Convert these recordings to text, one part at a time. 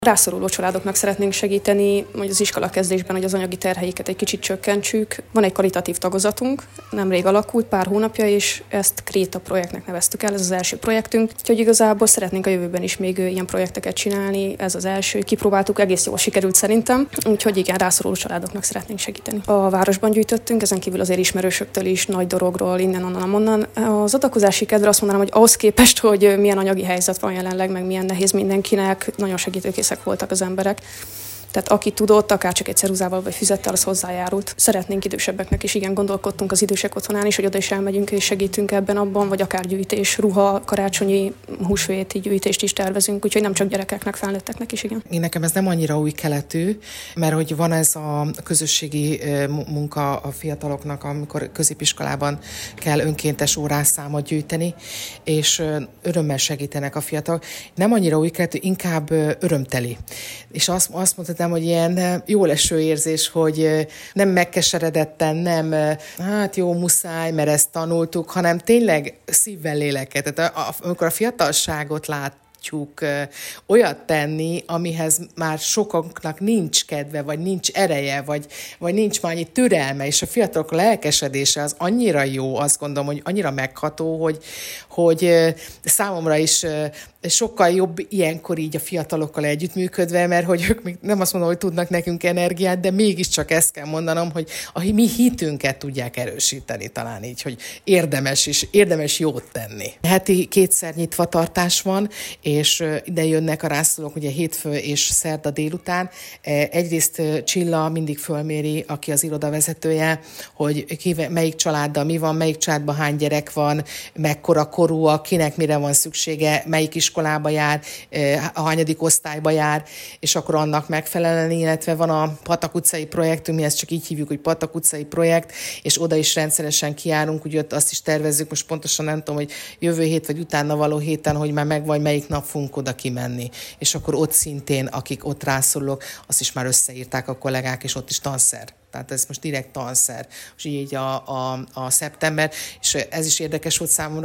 Rászoruló családoknak szeretnénk segíteni, hogy az iskolakezdésben, hogy az anyagi terheiket egy kicsit csökkentsük. Van egy karitatív tagozatunk, nemrég alakult, pár hónapja, és ezt Kréta projektnek neveztük el, ez az első projektünk. Úgyhogy igazából szeretnénk a jövőben is még ilyen projekteket csinálni, ez az első. Kipróbáltuk, egész jól sikerült szerintem, úgyhogy igen, rászoruló családoknak szeretnénk segíteni. A városban gyűjtöttünk, ezen kívül azért ismerősöktől is, Nagy Dorogról, innen, onnan. Az adakozási kedvre azt mondanám, hogy ahhoz képest, hogy milyen anyagi helyzet van jelenleg, meg milyen nehéz mindenkinek, nagyon segítőkészek voltak az emberek. Tehát aki tudott, akár csak egy ceruzával vagy füzettel, az hozzájárult. Szeretnénk idősebbeknek is, igen, gondolkodtunk az idősek otthonán is, hogy oda is elmegyünk és segítünk ebben abban, vagy akár gyűjtés, ruha, karácsonyi, húsvéti gyűjtést is tervezünk, úgyhogy nem csak gyerekeknek, felnőtteknek is, igen. Én nekem ez nem annyira új keletű, mert hogy van ez a közösségi munka a fiataloknak, amikor középiskolában kell önkéntes órásszámot gyűjteni, és örömmel segítenek a fiatalok. Nem annyira új keletű, inkább örömteli. És azt mondtad, hogy ilyen jó leső érzés, hogy nem megkeseredetten, nem hát jó, muszáj, mert ezt tanultuk, hanem tényleg szívvel, lélekkel. Tehát amikor a fiatalságot látjuk olyat tenni, amihez már sokaknak nincs kedve, vagy nincs ereje, vagy nincs már annyi türelme, és a fiatalok lelkesedése az annyira jó, azt gondolom, hogy annyira megható, hogy számomra is sokkal jobb ilyenkor így a fiatalokkal együttműködve, mert hogy ők még nem azt mondom, hogy tudnak nekünk energiát, de mégiscsak ezt kell mondanom, hogy a mi hitünket tudják erősíteni talán így, hogy érdemes jót tenni. Heti 2-szer nyitva tartás van, és ide jönnek a rászorulók ugye hétfő és szerda délután. Egyrészt Csilla mindig fölméri, aki az irodavezetője, hogy melyik családdal mi van, melyik családban hány gyerek van, mekkora korúak, kinek mire van szüksége, melyik iskolába jár, a hanyadik osztályba jár, és akkor annak megfelelően, illetve van a Patak utcai projektünk, mi ezt csak így hívjuk, hogy Patak utcai projekt, és oda is rendszeresen kijárunk, úgyhogy azt is tervezzük, most pontosan nem tudom, hogy jövő hét vagy utána való héten, hogy már megvan, melyik nap fogunk oda kimenni. És akkor ott szintén, akik ott rászorulók, azt is már összeírták a kollégák, és ott is tanszer. Tehát ez most direkt tanszer, és így a szeptember, és ez is érdekes volt számomra,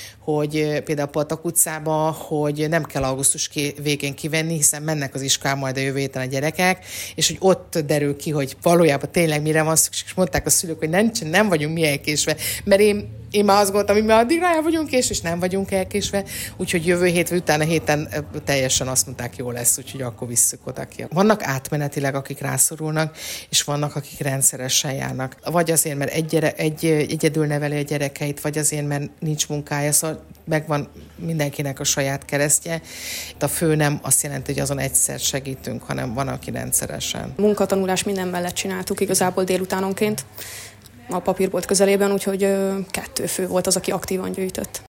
hogy például a Patak utcában, hogy nem kell augusztus végén kivenni, hiszen mennek az iskolán majd a jövő héten a gyerekek, és hogy ott derül ki, hogy valójában tényleg mire van szükség, és mondták a szülők, hogy nem vagyunk mi elkésve, mert én már azt gondoltam, hogy mi addigra el vagyunk késve, és nem vagyunk elkésve, úgyhogy jövő hét, vagy utána héten teljesen azt mondták, jó lesz, úgyhogy akkor visszük oda ki. Vannak átmenetileg, akik rászorulnak, és vannak, akik rendszeresen járnak. Vagy azért, mert egyedül neveli a gyerekeit, vagy azért, mert nincs munkája, szóval megvan mindenkinek a saját keresztje. A fő nem azt jelenti, hogy azon egyszer segítünk, hanem van, aki rendszeresen. Munkatanulás minden mellett csináltuk igazából délutánonként a papírbolt közelében, úgyhogy 2 fő volt az, aki aktívan gyűjtött.